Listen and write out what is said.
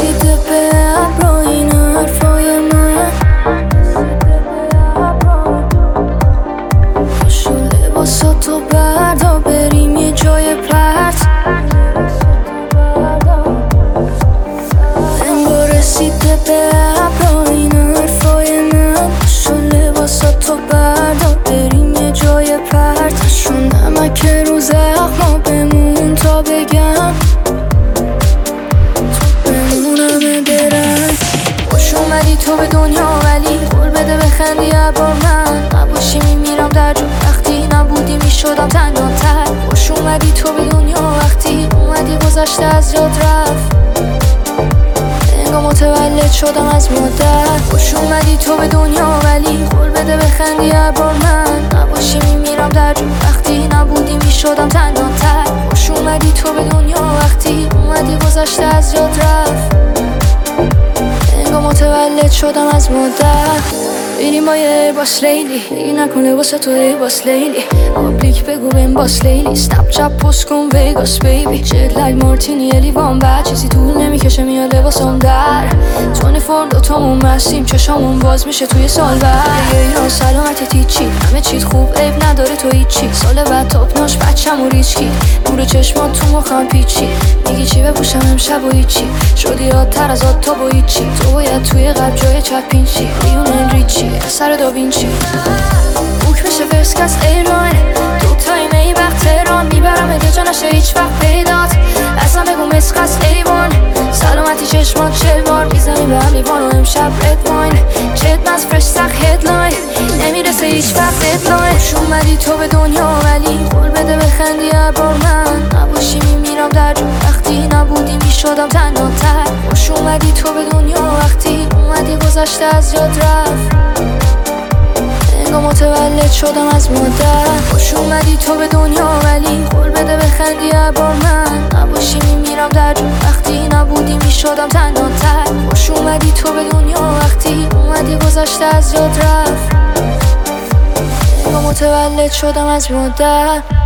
رسیده به ابر این حرفای من. پاشو لباساتو بردار بریم یه جای پرت. انگار رسیده به ابر این حرفای من. پاشو لباساتو بردار بریم یه جای پرت. شون نمک رو زخما بمون تا بگم اومدی تو به دنیا ولی قول بده بخندی ابار من نباشی میمیرم در جو. وقتی نبودی میشدم تنهاتر. خوش اومدی تو به دنیا وقتی اومدی گذشته از یاد رفت. انگار متولد شدم از مادر. خوش اومدی تو به دنیا ولی قول بده بخندی ابار من نباشی میمیرم در جو. وقتی نبودی میشدم تنهاتر. خوش اومدی تو به دنیا وقتی اومدی گذشته از یاد رفت. متولد شدم از مادر. بریم با یه باس لیلی دیگه نکنه واسه تو ای باس لیلی. پابلیک بگو بهم باس لیلی. سنپ چپ پست کن ویگاس بیبی. جت لگ مارتینی لیوان بعد چیزی طول نمیکشه میاد لباسم در. 24 دوتامون مستیم چشامون باز میشه توی سال بعد. ایران سلامت تیچی همه چیت خوب عیب نداره تو هیچی. سال بعد تاپناش بچم و ریچکی. نور چشمات تو مخم پیچی. میگی چی بپوشم امشب و هیچی. شدی یادتر از آد تا با هیچی. تو باید توی قلب جای چپین چی. لیونل ریچی سر داوینچی. بوک بشه فرست کس ایران. دوتایی می وقت تهران. میبرم اگه جا نشه هیچ وقت پیدات. اصلا بگو مسخص ایوان. سلامتی چشمات 40 بار میزنی به هم لیوان و امشب رد واین. جت نز فرش سخ هدلاین. نمیرسه هیچ وقت ددلاین. خوش اومدی تو به دنیا ولی قول بده بخندی ابار من نباشی میمیرم در جو. وقتی نبودی میشدم تنهاتر. خوش اومدی تو به دنیا وقتی اومدی گذشته از یاد رفت. انگار متولد شدم از مادر. خوش اومدی تو به دنیا ولی قول بده بخندی ابار من نباشی میمیرم در جو. وقتی نبودی میشدم تنهاتر. خوش اومدی تو به دنیا وقتی اومدی گذشته از یاد رفت. انگار متولد شدم از مادر.